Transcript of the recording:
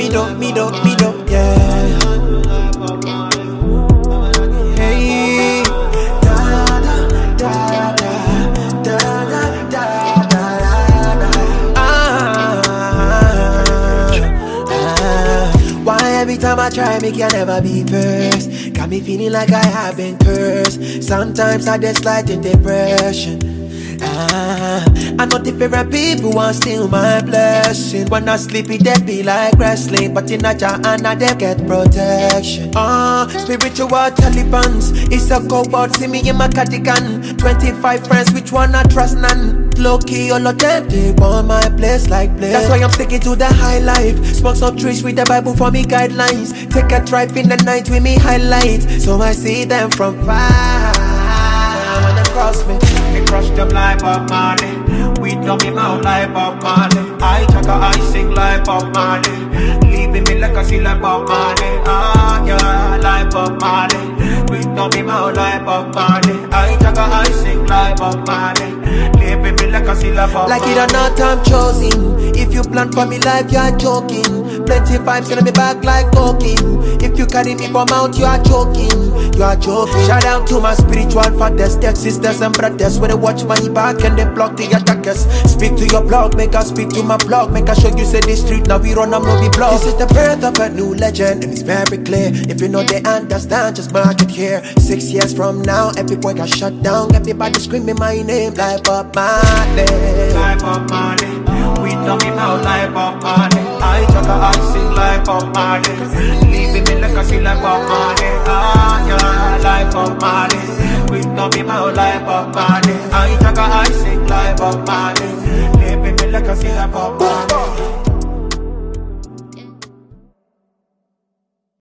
yeah. Hey, da da da da da da da da. Why every time I try, me can never be first? Got me feeling like I have been cursed. Sometimes I just slide in depression. I know the favorite people want steal my blessing. When I sleepy, they be like wrestling, but in a jar and they get protection. Spiritual Talibans, it's a cobalt, see me in my cardigan. 25 friends, which one I trust none. Low key, all of them, they want my place like place. That's why I'm sticking to the high life. Smoke some trees with the Bible for me guidelines. Take a drive in the night with me highlights, so I see them from far. When they cross me, they crush them like Bob Marley. We dumb him out like Bob Marley. I chaka, I sing like Bob Marley. Leaving me like I see like Bob Marley. Yeah, like Bob Marley. We dumb him out like Bob Marley. I chaka, I sing like Bob Marley. Leaving me like I see like Bob Marley. Like it or not, I'm chosen. If you plan for me life, you are joking. Plenty vibes in me back like cocaine. If you carry me from out, you are joking. You are joking. Shout out to my spiritual fathers, their sisters and brothers. When they watch my back and they block the attackers. Speak to your blog, make us speak to my blog. Make us show you say this street, now we run a movie blog. This is the birth of a new legend, and it's very clear. If you know they understand, just mark it here. 6 years from now, every boy got shut down. Everybody screaming my name like Bob Marley. Like Bob Marley. We dumb him out like Bob Marley. I chaka, I sing like Bob Marley. Leaving me like I see like Bob Marley. Yeah, like Bob Marley. We dumb him out like Bob Marley. I chaka, I sing like Bob Marley. Leaving me like I see like Bob Marley.